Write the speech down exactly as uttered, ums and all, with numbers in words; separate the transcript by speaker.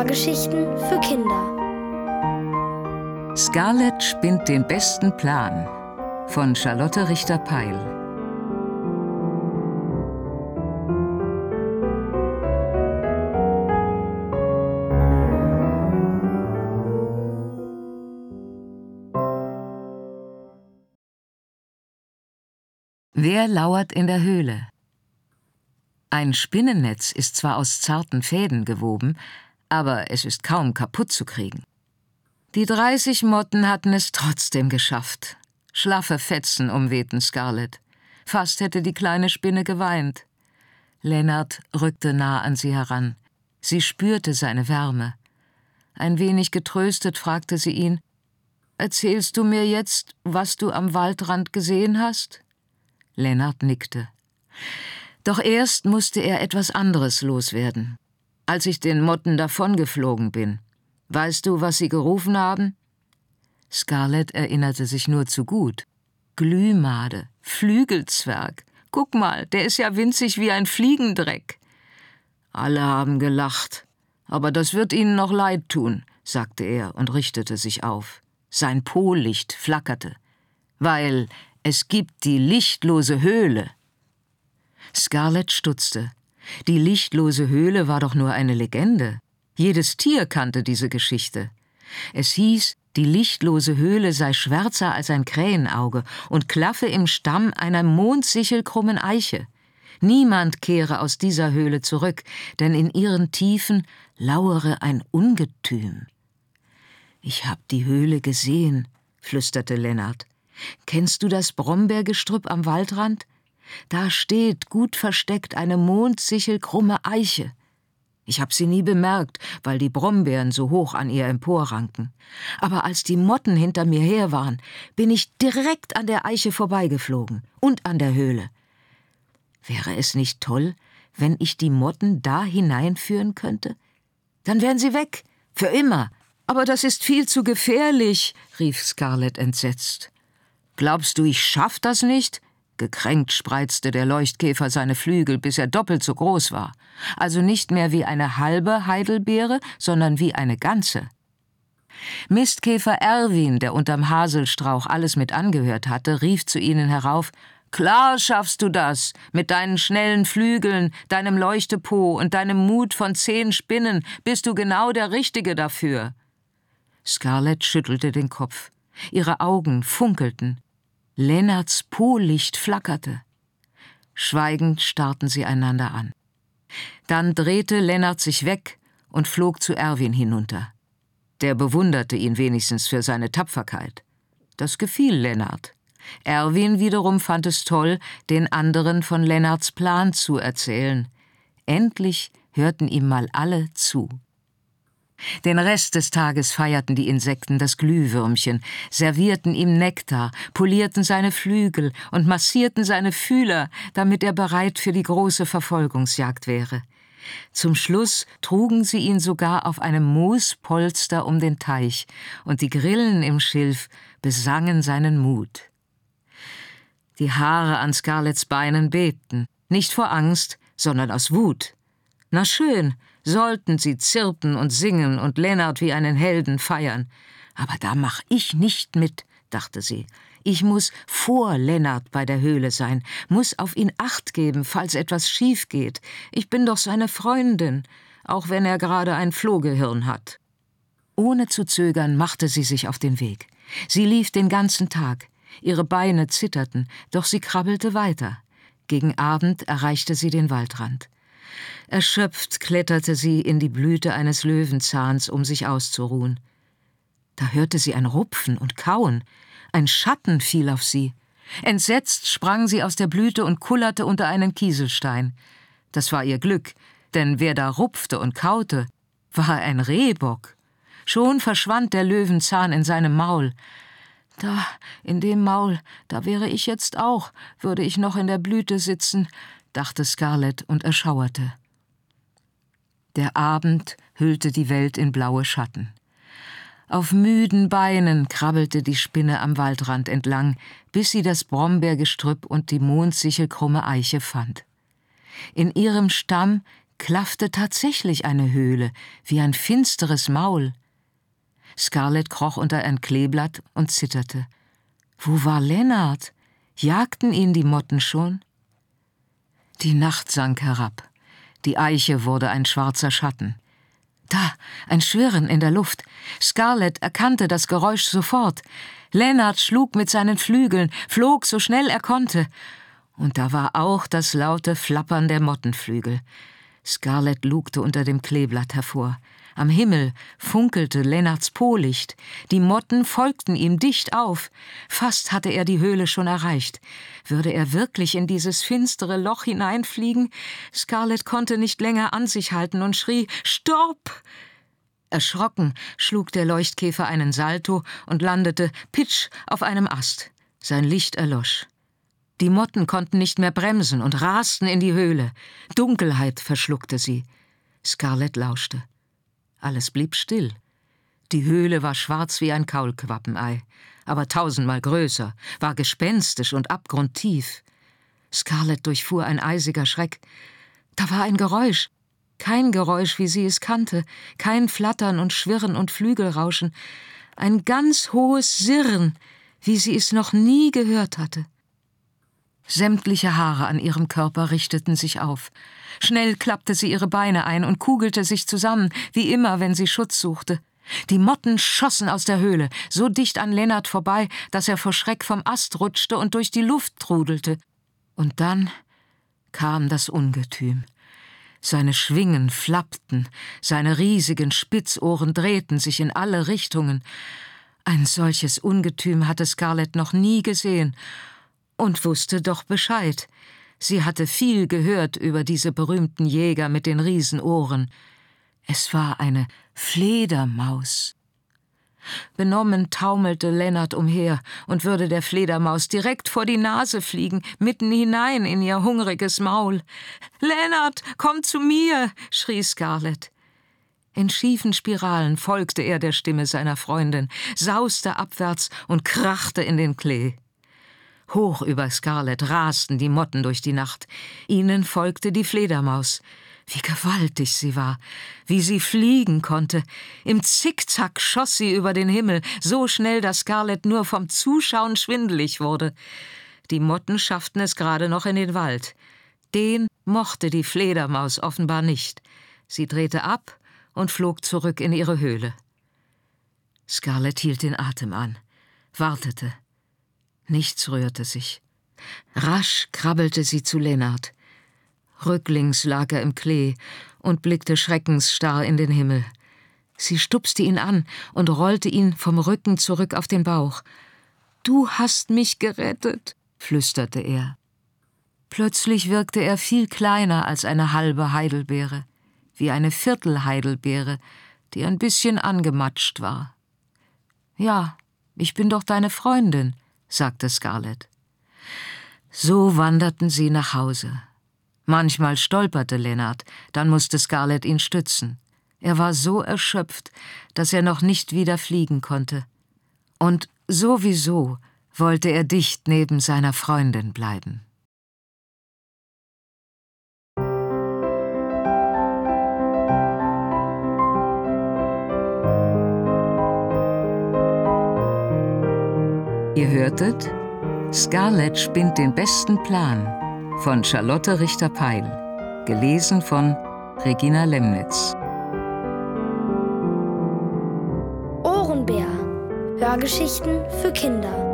Speaker 1: Hörgeschichten für Kinder.
Speaker 2: Scarlett spinnt den besten Plan von Charlotte Richter-Peil. Wer lauert in der Höhle? Ein Spinnennetz ist zwar aus zarten Fäden gewoben, aber es ist kaum kaputt zu kriegen. Die dreißig Motten hatten es trotzdem geschafft. Schlaffe Fetzen umwehten Scarlett. Fast hätte die kleine Spinne geweint. Lennart rückte nah an sie heran. Sie spürte seine Wärme. Ein wenig getröstet fragte sie ihn: »Erzählst du mir jetzt, was du am Waldrand gesehen hast?« Lennart nickte. Doch erst musste er etwas anderes loswerden. »Als ich den Motten davongeflogen bin. Weißt du, was sie gerufen haben?« Scarlett erinnerte sich nur zu gut. »Glühmade, Flügelzwerg. Guck mal, der ist ja winzig wie ein Fliegendreck.« »Alle haben gelacht. Aber das wird ihnen noch leid tun«, sagte er und richtete sich auf. Sein Policht flackerte. »Weil es gibt die lichtlose Höhle.« Scarlett stutzte. Die lichtlose Höhle war doch nur eine Legende. Jedes Tier kannte diese Geschichte. Es hieß, die lichtlose Höhle sei schwärzer als ein Krähenauge und klaffe im Stamm einer mondsichelkrummen Eiche. Niemand kehre aus dieser Höhle zurück, denn in ihren Tiefen lauere ein Ungetüm. »Ich hab die Höhle gesehen«, flüsterte Lennart. »Kennst du das Brombeergestrüpp am Waldrand? Da steht, gut versteckt, eine mondsichelkrumme Eiche. Ich hab sie nie bemerkt, weil die Brombeeren so hoch an ihr emporranken. Aber als die Motten hinter mir her waren, bin ich direkt an der Eiche vorbeigeflogen und an der Höhle. Wäre es nicht toll, wenn ich die Motten da hineinführen könnte? Dann wären sie weg, für immer. Aber das ist viel zu gefährlich«, rief Scarlett entsetzt. »Glaubst du, ich schaff das nicht?« Gekränkt spreizte der Leuchtkäfer seine Flügel, bis er doppelt so groß war. Also nicht mehr wie eine halbe Heidelbeere, sondern wie eine ganze. Mistkäfer Erwin, der unterm Haselstrauch alles mit angehört hatte, rief zu ihnen herauf: »Klar schaffst du das, mit deinen schnellen Flügeln, deinem Leuchtepo und deinem Mut von zehn Spinnen bist du genau der Richtige dafür.« Scarlett schüttelte den Kopf. Ihre Augen funkelten. Lennarts Policht flackerte. Schweigend starrten sie einander an. Dann drehte Lennart sich weg und flog zu Erwin hinunter. Der bewunderte ihn wenigstens für seine Tapferkeit. Das gefiel Lennart. Erwin wiederum fand es toll, den anderen von Lennarts Plan zu erzählen. Endlich hörten ihm mal alle zu. Den Rest des Tages feierten die Insekten das Glühwürmchen, servierten ihm Nektar, polierten seine Flügel und massierten seine Fühler, damit er bereit für die große Verfolgungsjagd wäre. Zum Schluss trugen sie ihn sogar auf einem Moospolster um den Teich, und die Grillen im Schilf besangen seinen Mut. Die Haare an Scarletts Beinen bebten, nicht vor Angst, sondern aus Wut. Na schön, sollten sie zirpen und singen und Lennart wie einen Helden feiern. Aber da mach ich nicht mit, dachte sie. Ich muss vor Lennart bei der Höhle sein, muss auf ihn Acht geben, falls etwas schief geht. Ich bin doch seine Freundin, auch wenn er gerade ein Flohgehirn hat. Ohne zu zögern machte sie sich auf den Weg. Sie lief den ganzen Tag. Ihre Beine zitterten, doch sie krabbelte weiter. Gegen Abend erreichte sie den Waldrand. Erschöpft kletterte sie in die Blüte eines Löwenzahns, um sich auszuruhen. Da hörte sie ein Rupfen und Kauen. Ein Schatten fiel auf sie. Entsetzt sprang sie aus der Blüte und kullerte unter einen Kieselstein. Das war ihr Glück, denn wer da rupfte und kaute, war ein Rehbock. Schon verschwand der Löwenzahn in seinem Maul. Da, in dem Maul, da wäre ich jetzt auch, würde ich noch in der Blüte sitzen, dachte Scarlett und erschauerte. Der Abend hüllte die Welt in blaue Schatten. Auf müden Beinen krabbelte die Spinne am Waldrand entlang, bis sie das Brombeergestrüpp und die mondsichelkrumme Eiche fand. In ihrem Stamm klaffte tatsächlich eine Höhle, wie ein finsteres Maul. Scarlett kroch unter ein Kleeblatt und zitterte. Wo war Lennart? Jagten ihn die Motten schon? Die Nacht sank herab. Die Eiche wurde ein schwarzer Schatten. Da, ein Schwirren in der Luft. Scarlett erkannte das Geräusch sofort. Lennart schlug mit seinen Flügeln, flog so schnell er konnte. Und da war auch das laute Flappern der Mottenflügel. Scarlett lugte unter dem Kleeblatt hervor. Am Himmel funkelte Lennarts Policht. Die Motten folgten ihm dicht auf. Fast hatte er die Höhle schon erreicht. Würde er wirklich in dieses finstere Loch hineinfliegen? Scarlett konnte nicht länger an sich halten und schrie: »Stopp!« Erschrocken schlug der Leuchtkäfer einen Salto und landete pitsch auf einem Ast. Sein Licht erlosch. Die Motten konnten nicht mehr bremsen und rasten in die Höhle. Dunkelheit verschluckte sie. Scarlett lauschte. Alles blieb still. Die Höhle war schwarz wie ein Kaulquappenei, aber tausendmal größer, war gespenstisch und abgrundtief. Scarlett durchfuhr ein eisiger Schreck. Da war ein Geräusch. Kein Geräusch, wie sie es kannte, kein Flattern und Schwirren und Flügelrauschen. Ein ganz hohes Sirren, wie sie es noch nie gehört hatte. Sämtliche Haare an ihrem Körper richteten sich auf. Schnell klappte sie ihre Beine ein und kugelte sich zusammen, wie immer, wenn sie Schutz suchte. Die Motten schossen aus der Höhle, so dicht an Lennart vorbei, dass er vor Schreck vom Ast rutschte und durch die Luft trudelte. Und dann kam das Ungetüm. Seine Schwingen flappten, seine riesigen Spitzohren drehten sich in alle Richtungen. Ein solches Ungetüm hatte Scarlett noch nie gesehen und wusste doch Bescheid. Sie hatte viel gehört über diese berühmten Jäger mit den Riesenohren. Es war eine Fledermaus. Benommen taumelte Lennart umher und würde der Fledermaus direkt vor die Nase fliegen, mitten hinein in ihr hungriges Maul. »Lennart, komm zu mir«, schrie Scarlett. In schiefen Spiralen folgte er der Stimme seiner Freundin, sauste abwärts und krachte in den Klee. Hoch über Scarlett rasten die Motten durch die Nacht. Ihnen folgte die Fledermaus. Wie gewaltig sie war, wie sie fliegen konnte. Im Zickzack schoss sie über den Himmel, so schnell, dass Scarlett nur vom Zuschauen schwindelig wurde. Die Motten schafften es gerade noch in den Wald. Den mochte die Fledermaus offenbar nicht. Sie drehte ab und flog zurück in ihre Höhle. Scarlett hielt den Atem an, wartete. Nichts rührte sich. Rasch krabbelte sie zu Lennart. Rücklings lag er im Klee und blickte schreckensstarr in den Himmel. Sie stupste ihn an und rollte ihn vom Rücken zurück auf den Bauch. »Du hast mich gerettet«, flüsterte er. Plötzlich wirkte er viel kleiner als eine halbe Heidelbeere, wie eine Viertelheidelbeere, die ein bisschen angematscht war. »Ja, ich bin doch deine Freundin«, sagte Scarlett. So wanderten sie nach Hause. Manchmal stolperte Lennart, dann musste Scarlett ihn stützen. Er war so erschöpft, dass er noch nicht wieder fliegen konnte. Und sowieso wollte er dicht neben seiner Freundin bleiben. Ihr hörtet Scarlett spinnt den besten Plan von Charlotte Richter-Peil, gelesen von Regina Lemnitz.
Speaker 1: Ohrenbär. Hörgeschichten für Kinder.